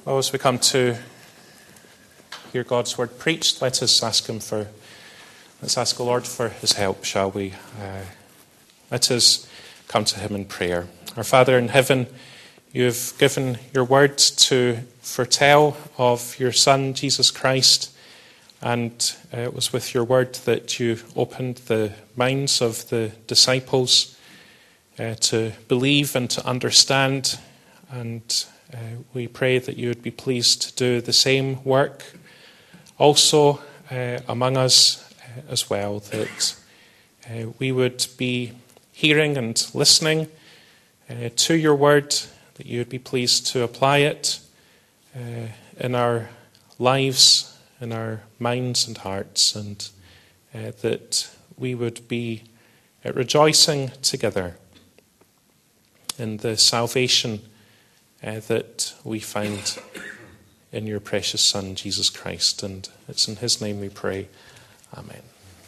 Well, as we come to hear God's word preached, let's ask the Lord for his help, shall we? Let us come to him in prayer. Our Father in heaven, you've given your word to foretell of your Son, Jesus Christ, and it was with your word that you opened the minds of the disciples to believe and to understand, and we pray that you would be pleased to do the same work also among us as well, that we would be hearing and listening to your word, that you would be pleased to apply it in our lives, in our minds and hearts, and that we would be rejoicing together in the salvation that we find in your precious Son, Jesus Christ. And it's in his name we pray. Amen.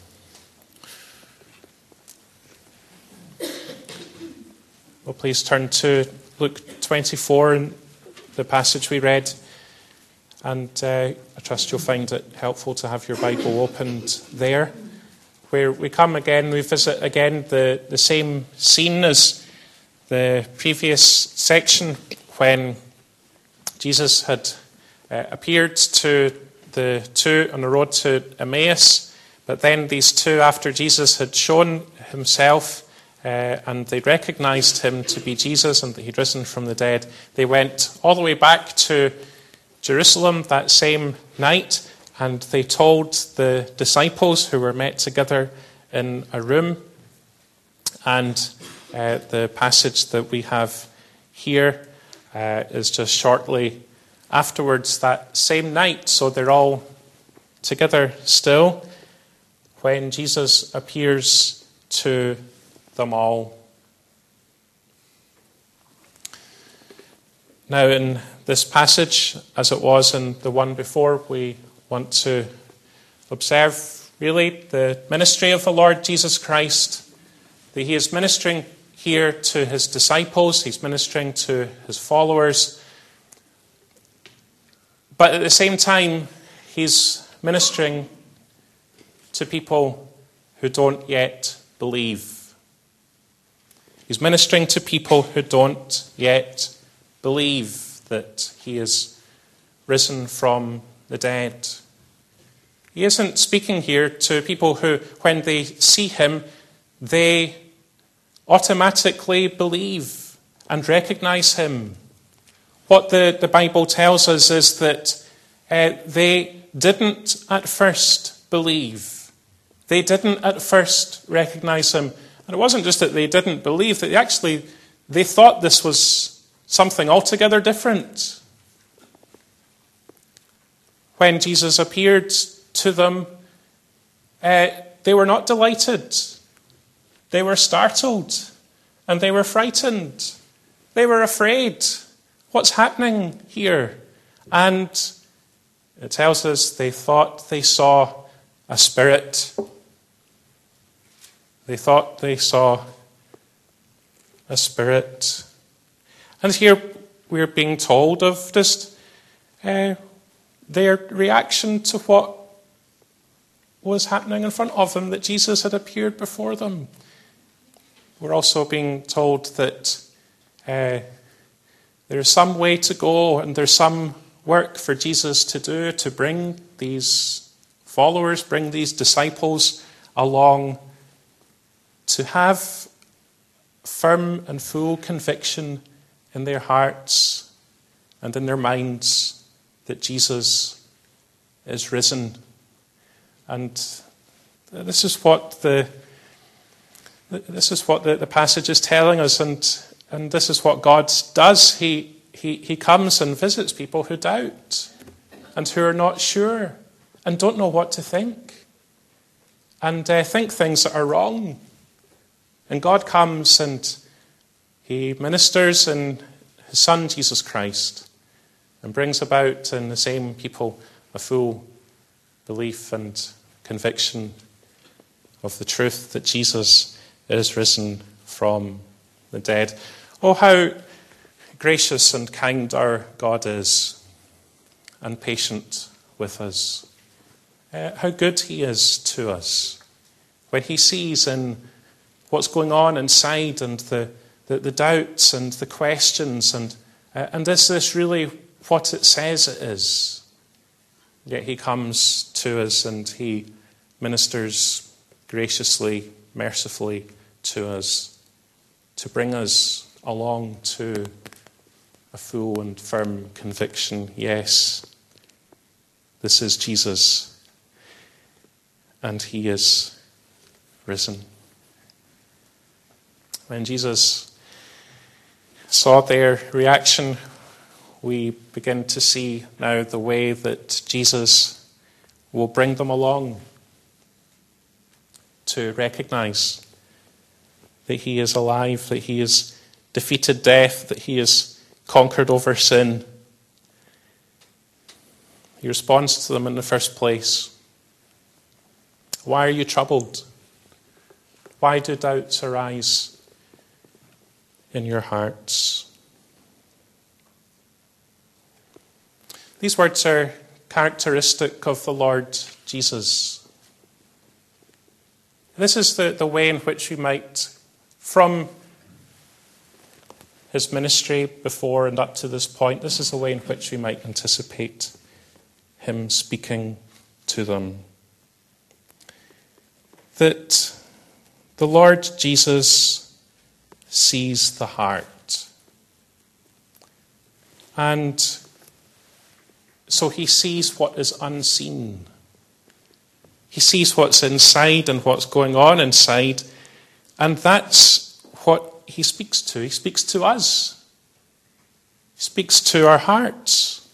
Well, please turn to Luke 24, in the passage we read. And I trust you'll find it helpful to have your Bible opened there, where we visit again the same scene as the previous section, when Jesus had appeared to the two on the road to Emmaus. But then these two, after Jesus had shown himself and they recognized him to be Jesus and that he'd risen from the dead, they went all the way back to Jerusalem that same night, and they told the disciples who were met together in a room. And the passage that we have here is just shortly afterwards that same night. So they're all together still when Jesus appears to them all. Now, in this passage, as it was in the one before, we want to observe really the ministry of the Lord Jesus Christ, that he is ministering here to his disciples, he's ministering to his followers, but at the same time, he's ministering to people who don't yet believe. He's ministering to people who don't yet believe that he is risen from the dead. He isn't speaking here to people who, when they see him, they automatically believe and recognize him. What the Bible tells us is that they didn't at first believe. They didn't at first recognize him. And it wasn't just that they didn't believe, that they thought this was something altogether different. When Jesus appeared to them, they were not delighted. They were startled and they were frightened. They were afraid. What's happening here? And it tells us they thought they saw a spirit. They thought they saw a spirit. And here we're being told of just their reaction to what was happening in front of them, that Jesus had appeared before them. We're also being told that there's some way to go and there's some work for Jesus to do to bring these followers, bring these disciples along, to have firm and full conviction in their hearts and in their minds that Jesus is risen. And this is what the passage is telling us, and this is what God does. He comes and visits people who doubt and who are not sure and don't know what to think and think things that are wrong. And God comes and he ministers in his Son, Jesus Christ, and brings about in the same people a full belief and conviction of the truth that Jesus is risen from the dead. Oh, how gracious and kind our God is. and patient with us. How good he is to us. When he sees in what's going on inside and the doubts and the questions and is this really what it says it is? Yet he comes to us and he ministers graciously, mercifully to us to bring us along to a full and firm conviction. Yes, this is Jesus, and he is risen. When Jesus saw their reaction, we begin to see now the way that Jesus will bring them along to recognize that he is alive, that he has defeated death, that he has conquered over sin. He responds to them in the first place. Why are you troubled? Why do doubts arise in your hearts? These words are characteristic of the Lord Jesus. This is the way in which we might, from his ministry before and up to this point, this is the way in which we might anticipate him speaking to them. That the Lord Jesus sees the heart. And so he sees what is unseen. He sees what's inside and what's going on inside. And that's what he speaks to. He speaks to us. He speaks to our hearts.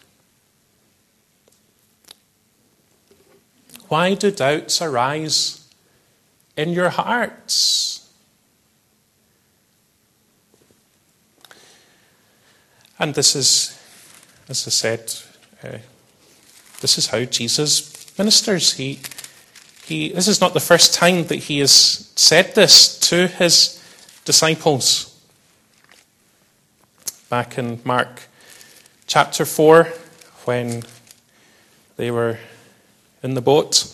Why do doubts arise in your hearts? And this is, as I said, this is how Jesus ministers. This is not the first time that he has said this to his disciples. Back in Mark chapter 4, when they were in the boat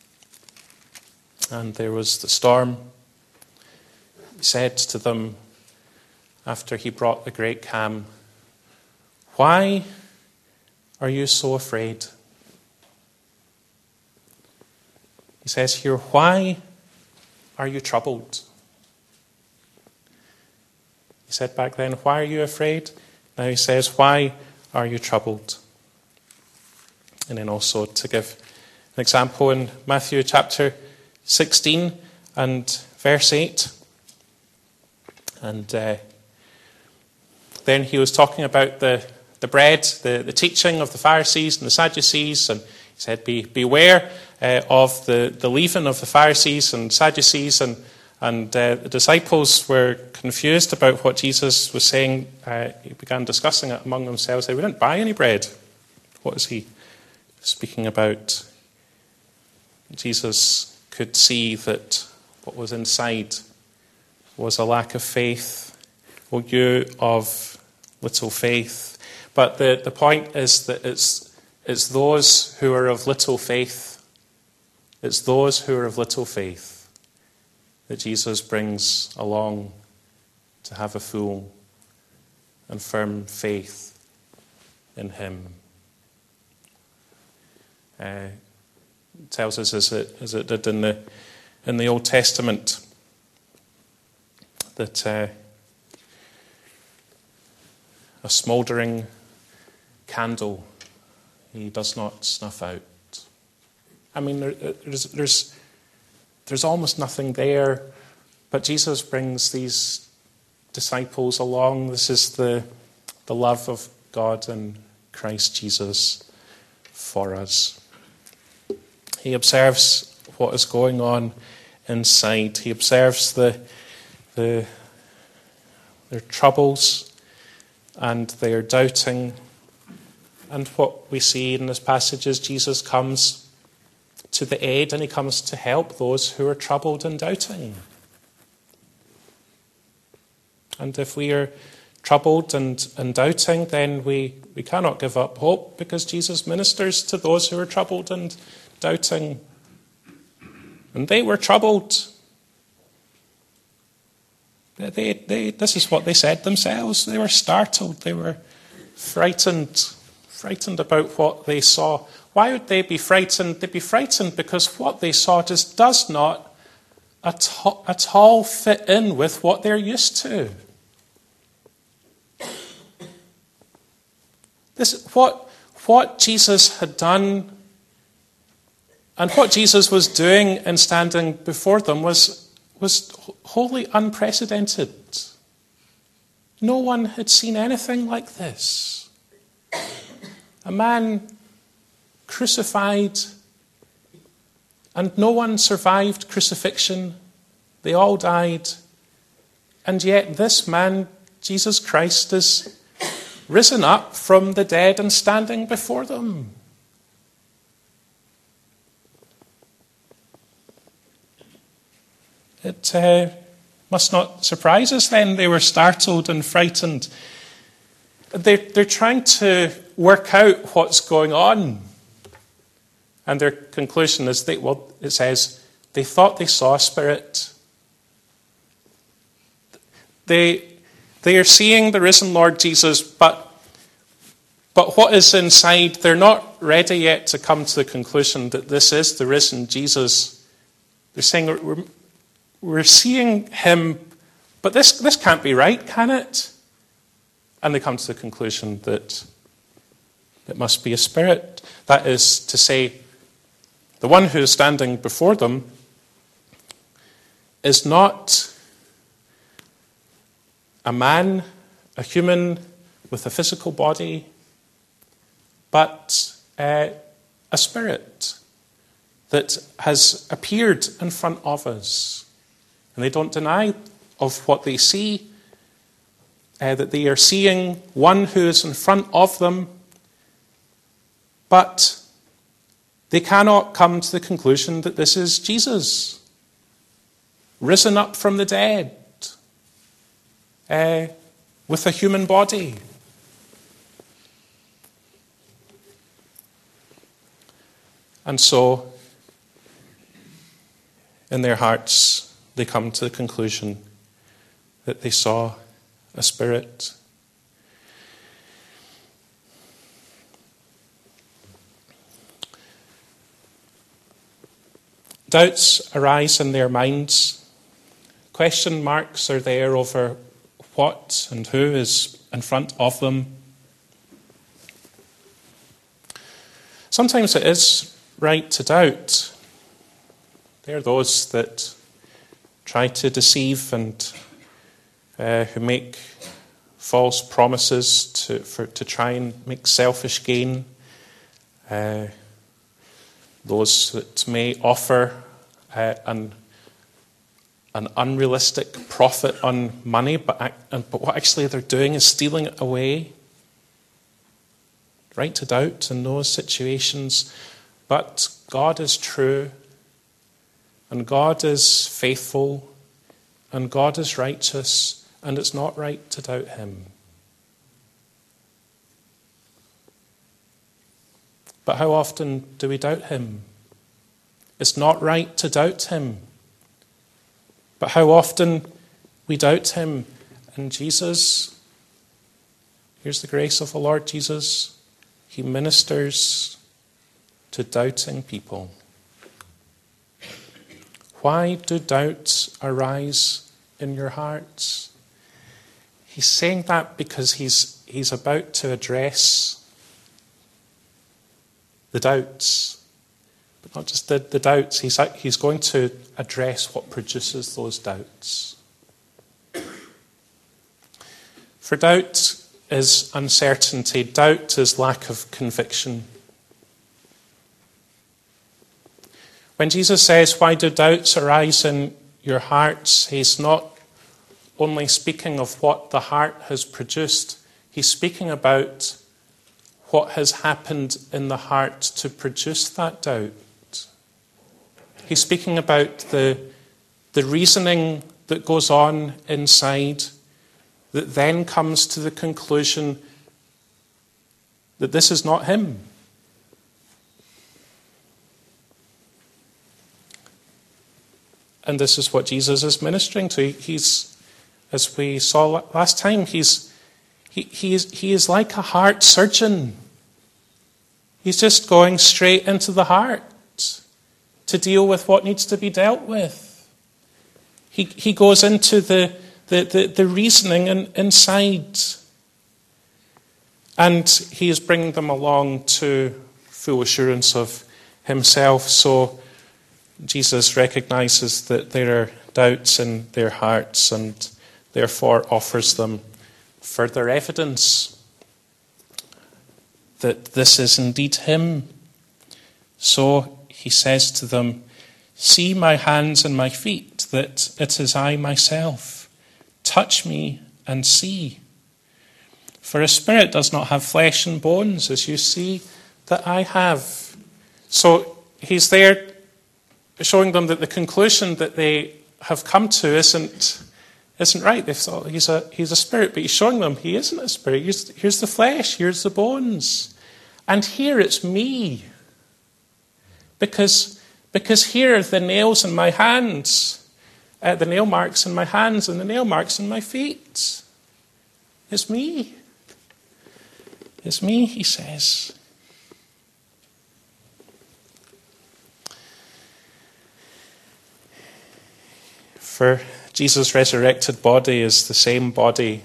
and there was the storm, he said to them, after he brought the great calm, "Why are you so afraid?" He says here, "Why are you troubled?" He said back then, "Why are you afraid?" Now he says, "Why are you troubled?" And then also to give an example in Matthew chapter 16 and verse 8. And then he was talking about the bread, the teaching of the Pharisees and the Sadducees, and he said, beware of the leaven of the Pharisees and Sadducees, and the disciples were confused about what Jesus was saying. He began discussing it among themselves. They wouldn't buy any bread. What is he speaking about? Jesus could see that what was inside was a lack of faith. "O you of little faith." But the point is that it's those who are of little faith. It's those who are of little faith that Jesus brings along to have a full and firm faith in him. It tells us, as it did in the Old Testament, that a smouldering candle he does not snuff out. I mean, there's almost nothing there, but Jesus brings these disciples along. This is the love of God in Christ Jesus for us. He observes what is going on inside. He observes their troubles and their doubting. And what we see in this passage is Jesus comes to the aid and he comes to help those who are troubled and doubting. And if we are troubled and doubting, then we cannot give up hope, because Jesus ministers to those who are troubled and doubting. And they were troubled. This is what they said themselves. They were startled. They were frightened about what they saw. Why would they be frightened? They'd be frightened because what they saw just does not at all fit in with what they're used to. What Jesus had done and what Jesus was doing in standing before them was wholly unprecedented. No one had seen anything like this. A man crucified, and no one survived crucifixion. They all died. And yet this man, Jesus Christ, is risen up from the dead and standing before them. It must not surprise us then they were startled and frightened. They're trying to work out what's going on. And their conclusion is, it says, they thought they saw a spirit. They are seeing the risen Lord Jesus, but what is inside, they're not ready yet to come to the conclusion that this is the risen Jesus. They're saying, we're seeing him, but this can't be right, can it? And they come to the conclusion that it must be a spirit. That is to say, the one who is standing before them is not a man, a human with a physical body, but a spirit that has appeared in front of us. And they don't deny of what they see, that they are seeing one who is in front of them, but they cannot come to the conclusion that this is Jesus, risen up from the dead, with a human body. And so, in their hearts, they come to the conclusion that they saw a spirit. Doubts arise in their minds. Question marks are there over what and who is in front of them. Sometimes it is right to doubt. There are those that try to deceive and who make false promises to try and make selfish gain. Those that may offer an unrealistic profit on money, but what actually they're doing is stealing it away. Right to doubt in those situations. But God is true, and God is faithful, and God is righteous, and it's not right to doubt him. But how often do we doubt him? It's not right to doubt him. But how often we doubt him. And Jesus, here's the grace of the Lord Jesus. He ministers to doubting people. Why do doubts arise in your hearts? He's saying that because he's about to address the doubts. But not just the doubts. He's going to address what produces those doubts. For doubt is uncertainty. Doubt is lack of conviction. When Jesus says, why do doubts arise in your hearts? He's not only speaking of what the heart has produced. He's speaking about what has happened in the heart to produce that doubt. He's speaking about the reasoning that goes on inside, that then comes to the conclusion that this is not him. And this is what Jesus is ministering to. He's, as we saw last time, he is like a heart surgeon. He's just going straight into the heart to deal with what needs to be dealt with. He goes into the reasoning inside. And he is bringing them along to full assurance of himself. So Jesus recognizes that there are doubts in their hearts and therefore offers them further evidence that this is indeed him. So he says to them, "See my hands and my feet, that it is I myself. Touch me and see. For a spirit does not have flesh and bones, as you see that I have." So he's there showing them that the conclusion that they have come to isn't right. They thought he's a spirit, but he's showing them he isn't a spirit. Here's the flesh, here's the bones. And here it's me. Because here are the nails in my hands, the nail marks in my hands and the nail marks in my feet. It's me. It's me, he says. For Jesus' resurrected body is the same body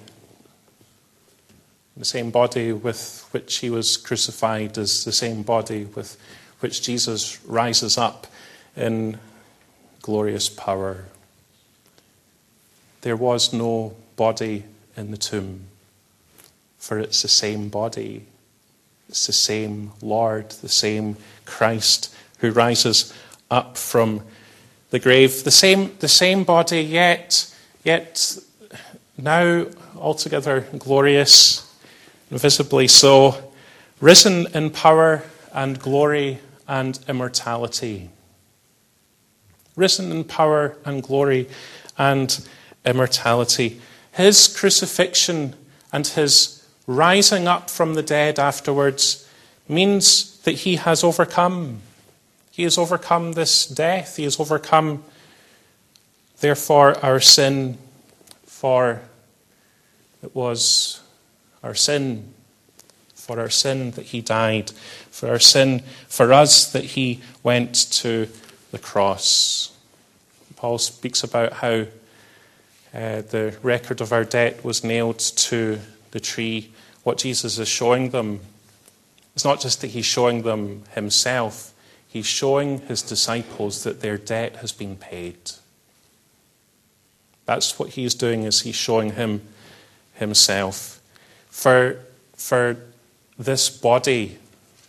with which he was crucified, is the same body with which Jesus rises up in glorious power. There was no body in the tomb, for it's the same body. It's the same Lord, the same Christ who rises up from the grave. The same body, yet now altogether glorious, visibly so, risen in power and glory and immortality. Risen in power and glory and immortality. His crucifixion and his rising up from the dead afterwards means that he has overcome. He has overcome this death. He has overcome, therefore, our sin, for it was our sin, for our sin that he died, for our sin, for us that he went to the cross. Paul speaks about how the record of our debt was nailed to the tree. What Jesus is showing them, it's not just that he's showing them himself, he's showing his disciples that their debt has been paid. That's what he's doing, is he's showing him himself. For this body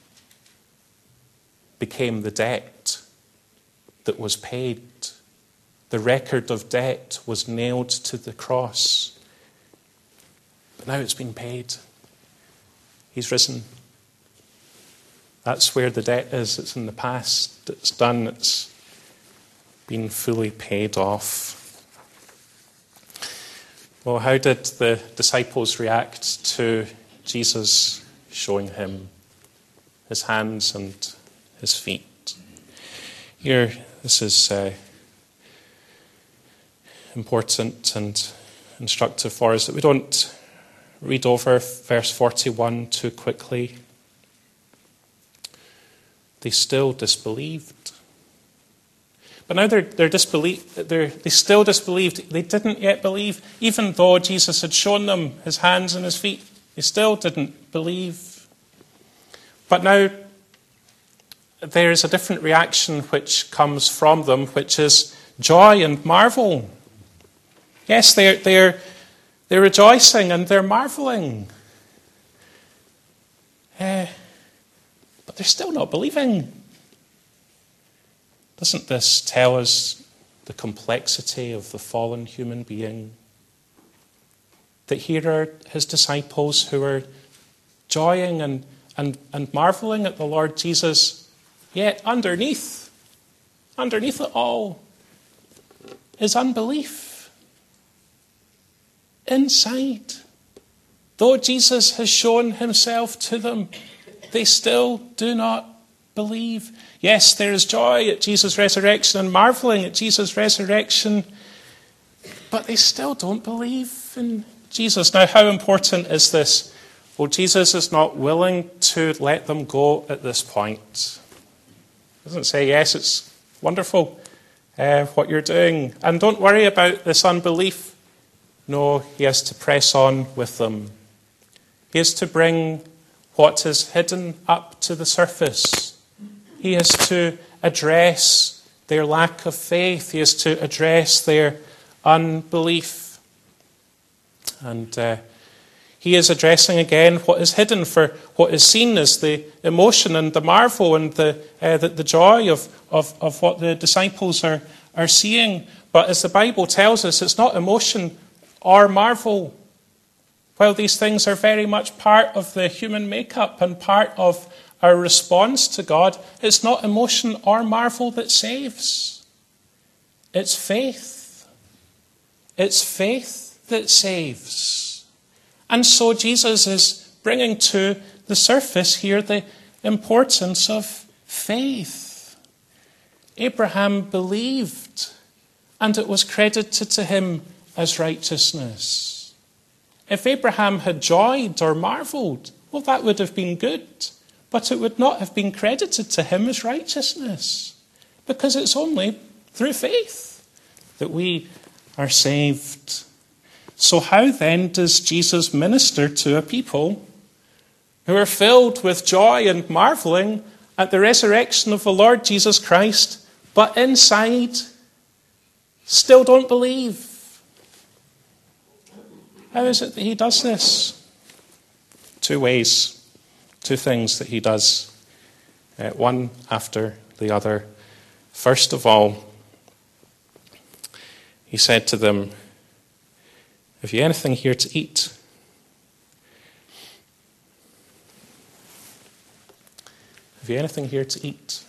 became the debt that was paid. The record of debt was nailed to the cross. But now it's been paid. He's risen. That's where the debt is. It's in the past. It's done. It's been fully paid off. Well, how did the disciples react to Jesus showing him his hands and his feet? Here, this is important and instructive for us, that we don't read over verse 41 too quickly. They still disbelieved. But now they still disbelieved. They didn't yet believe, even though Jesus had shown them his hands and his feet. They still didn't believe. But now there is a different reaction which comes from them, which is joy and marvel. Yes, they're rejoicing and they're marveling. But they're still not believing. Doesn't this tell us the complexity of the fallen human being? That here are his disciples who are joying and marveling at the Lord Jesus, yet underneath it all is unbelief. inside, though Jesus has shown himself to them, they still do not believe. Yes, there is joy at Jesus' resurrection and marveling at Jesus' resurrection, but they still don't believe in Jesus. Now, how important is this? Well, Jesus is not willing to let them go at this point. He doesn't say, yes, it's wonderful what you're doing, and don't worry about this unbelief. No, he has to press on with them. He has to bring what is hidden up to the surface. He has to address their lack of faith. He has to address their unbelief. And he is addressing again what is hidden, for what is seen is the emotion and the marvel and the joy of what the disciples are seeing. But as the Bible tells us, it's not emotion or marvel. While these things are very much part of the human makeup and part of our response to God, it's not emotion or marvel that saves. It's faith. It's faith that saves. And so Jesus is bringing to the surface here the importance of faith. Abraham believed, and it was credited to him as righteousness. If Abraham had joyed or marveled, well, that would have been good, but it would not have been credited to him as righteousness, because it's only through faith that we are saved. So how then does Jesus minister to a people who are filled with joy and marveling at the resurrection of the Lord Jesus Christ, but inside still don't believe? How is it that he does this? Two ways, two things that he does, one after the other. First of all, he said to them, "Have you anything here to eat?" Have you anything here to eat?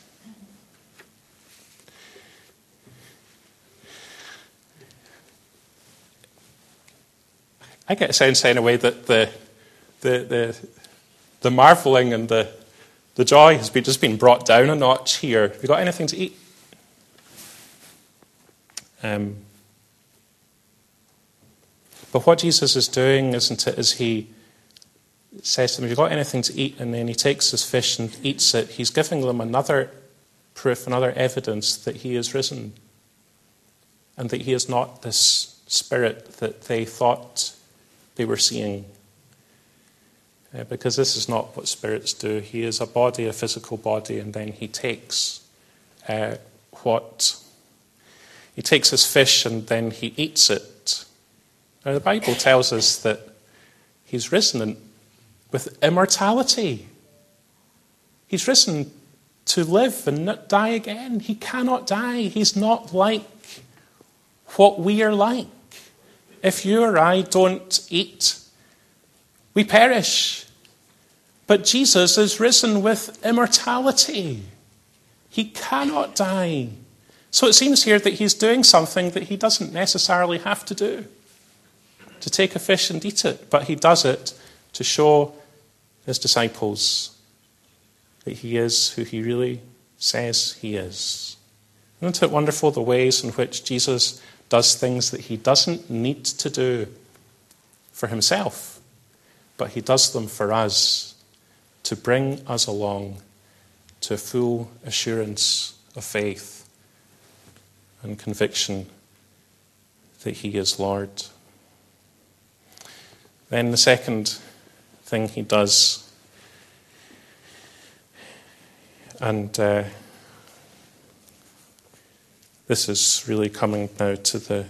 I get a sense anyway that the marveling and the joy has just been brought down a notch here. Have you got anything to eat? But what Jesus is doing, isn't it, is he says to them, "Have you got anything to eat?" And then he takes his fish and eats it. He's giving them another proof, another evidence that he is risen, and that he is not this spirit that they thought they were seeing. Because this is not what spirits do. He is a body, a physical body, and then he takes he takes his fish and then he eats it. Now the Bible tells us that he's risen with immortality. He's risen to live and not die again. He cannot die. He's not like what we are like. If you or I don't eat, we perish. But Jesus is risen with immortality. He cannot die. So it seems here that he's doing something that he doesn't necessarily have to do, to take a fish and eat it. But he does it to show his disciples that he is who he really says he is. Isn't it wonderful the ways in which Jesus does things that he doesn't need to do for himself, but he does them for us to bring us along to full assurance of faith and conviction that he is Lord. Then the second thing he does, and this is really coming now to the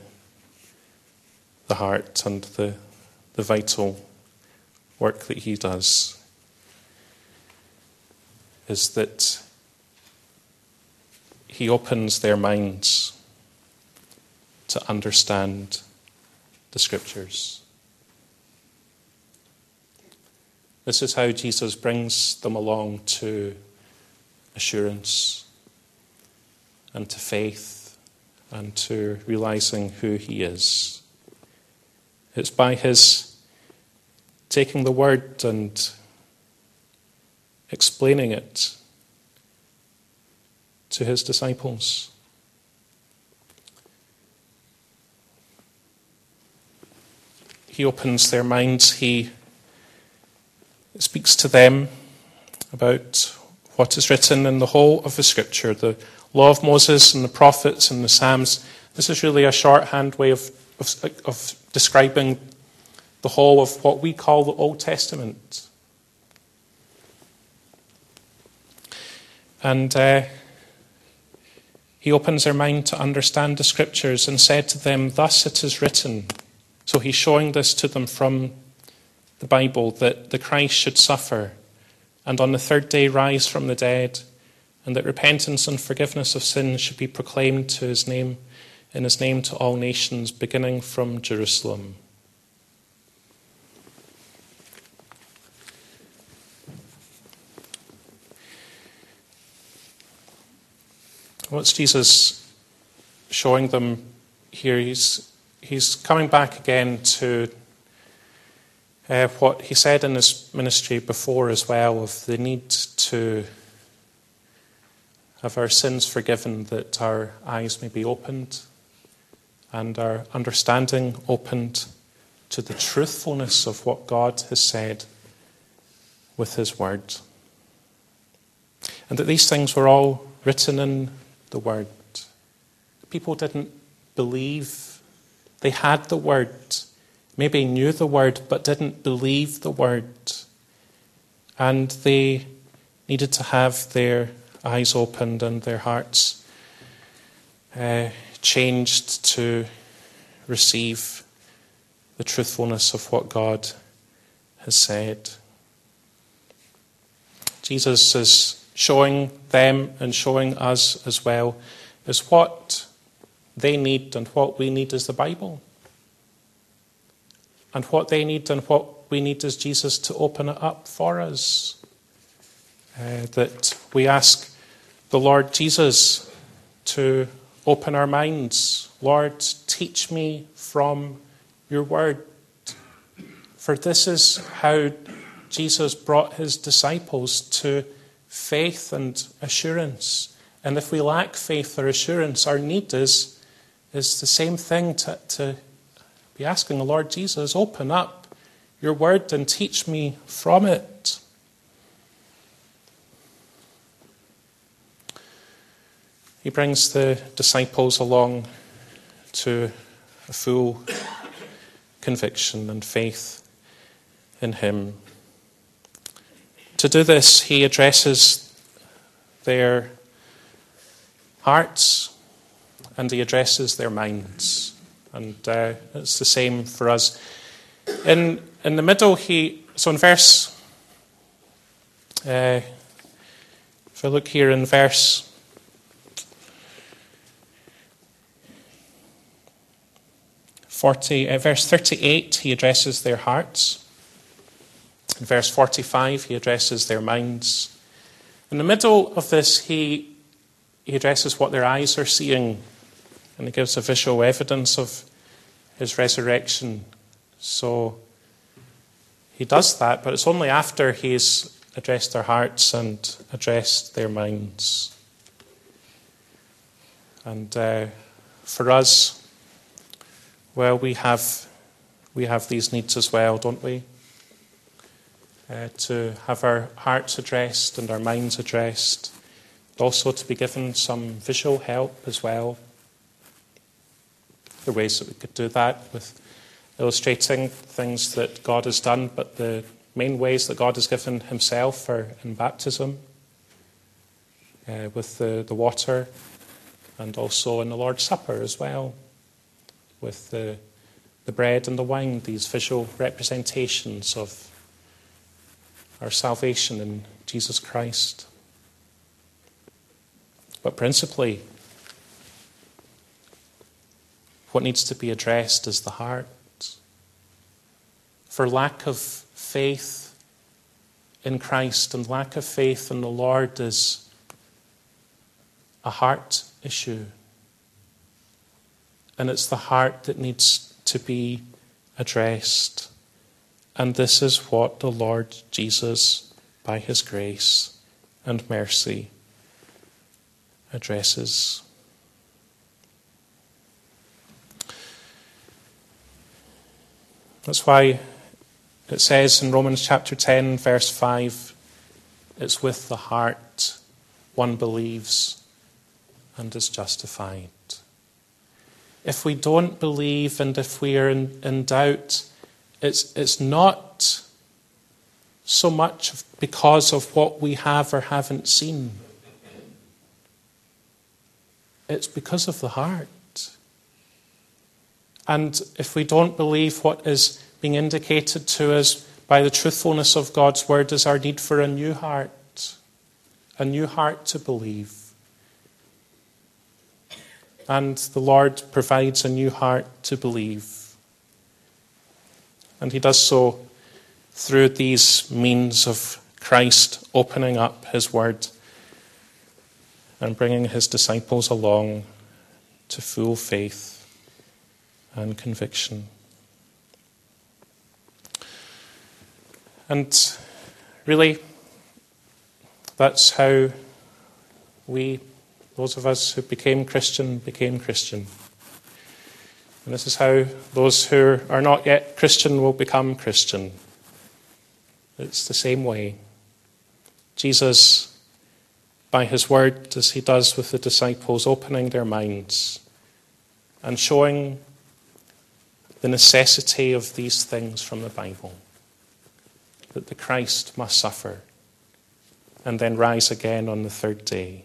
heart and the vital work that he does, is that he opens their minds to understand the Scriptures. This is how Jesus brings them along to assurance and to faith and to realizing who he is. It's by his taking the word and explaining it to his disciples. He opens their minds. He speaks to them about what is written in the whole of the Scripture, the law of Moses and the prophets and the Psalms. This is really a shorthand way of describing the whole of what we call the Old Testament. And he opens their mind to understand the Scriptures and said to them, "Thus it is written." So he's showing this to them from the Bible, that the Christ should suffer and on the third day rise from the dead, and that repentance and forgiveness of sins should be proclaimed in his name to all nations, beginning from Jerusalem. What's Jesus showing them here? He's coming back again to what he said in his ministry before as well, of the need to have our sins forgiven, that our eyes may be opened and our understanding opened to the truthfulness of what God has said with his word. And that these things were all written in the word. People didn't believe. They had the word, maybe knew the word, but didn't believe the word. And they needed to have their eyes opened and their hearts changed to receive the truthfulness of what God has said. Jesus is showing them and showing us as well is what they need, and what we need is the Bible. And what they need and what we need is Jesus to open it up for us. That we ask the Lord Jesus to open our minds. Lord, teach me from your word. For this is how Jesus brought his disciples to faith and assurance. And if we lack faith or assurance, our need is the same thing, to be asking the Lord Jesus, open up your word and teach me from it. He brings the disciples along to a full conviction and faith in him. To do this, he addresses their hearts and he addresses their minds. And it's the same for us. In the middle, so in verse, if I look here in verse 38, he addresses their hearts. In verse 45, he addresses their minds. In the middle of this, he addresses what their eyes are seeing, and he gives a visual evidence of his resurrection. So he does that, but it's only after he's addressed their hearts and addressed their minds. And for us, well, we have these needs as well, don't we? To have our hearts addressed and our minds addressed. Also to be given some visual help as well. There are ways that we could do that with illustrating things that God has done, but the main ways that God has given himself are in baptism, with the water, and also in the Lord's Supper as well, with the bread and the wine, these visual representations of our salvation in Jesus Christ. But principally, what needs to be addressed is the heart. For lack of faith in Christ and lack of faith in the Lord is a heart issue. And it's the heart that needs to be addressed. And this is what the Lord Jesus, by his grace and mercy, addresses. That's why it says in Romans chapter 10, verse 5, it's with the heart one believes and is justified. If we don't believe and if we are in doubt, it's not so much because of what we have or haven't seen. It's because of the heart. And if we don't believe what is being indicated to us by the truthfulness of God's word is our need for a new heart to believe. And the Lord provides a new heart to believe. And he does so through these means of Christ opening up his word and bringing his disciples along to full faith and conviction. And really, that's how those of us who became Christian. And this is how those who are not yet Christian will become Christian. It's the same way. Jesus, by his word, as he does with the disciples, opening their minds and showing the necessity of these things from the Bible, that the Christ must suffer and then rise again on the third day.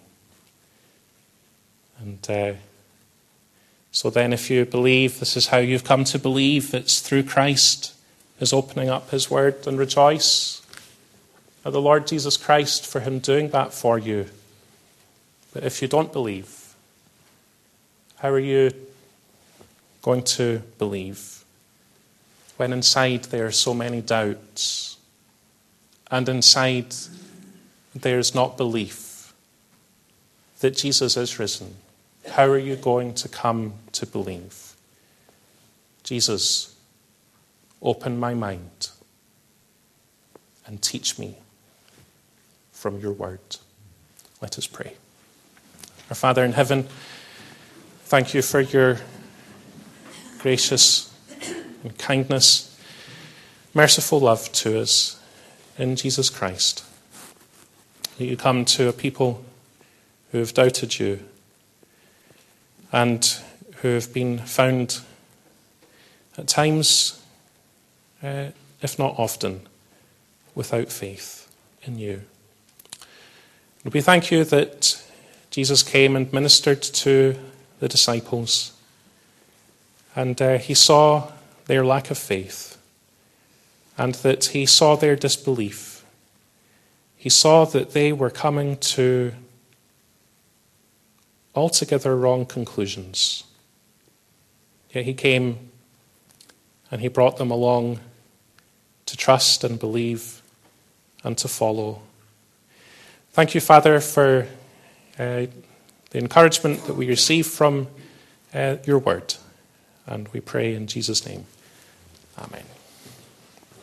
And so then if you believe, this is how you've come to believe, it's through Christ is opening up his word, and rejoice at the Lord Jesus Christ for him doing that for you. But if you don't believe, how are you going to believe when inside there are so many doubts and inside there is not belief that Jesus is risen? How are you going to come to believe? Jesus, open my mind and teach me from your word. Let us pray. Our Father in heaven, thank you for your gracious and kindness, merciful love to us in Jesus Christ. That you come to a people who have doubted you and who have been found at times, if not often, without faith in you. And we thank you that Jesus came and ministered to the disciples, and he saw their lack of faith, and that he saw their disbelief. He saw that they were coming to altogether wrong conclusions. Yet he came and he brought them along to trust and believe and to follow. Thank you, Father, for the encouragement that we receive from your word. And we pray in Jesus' name. Amen.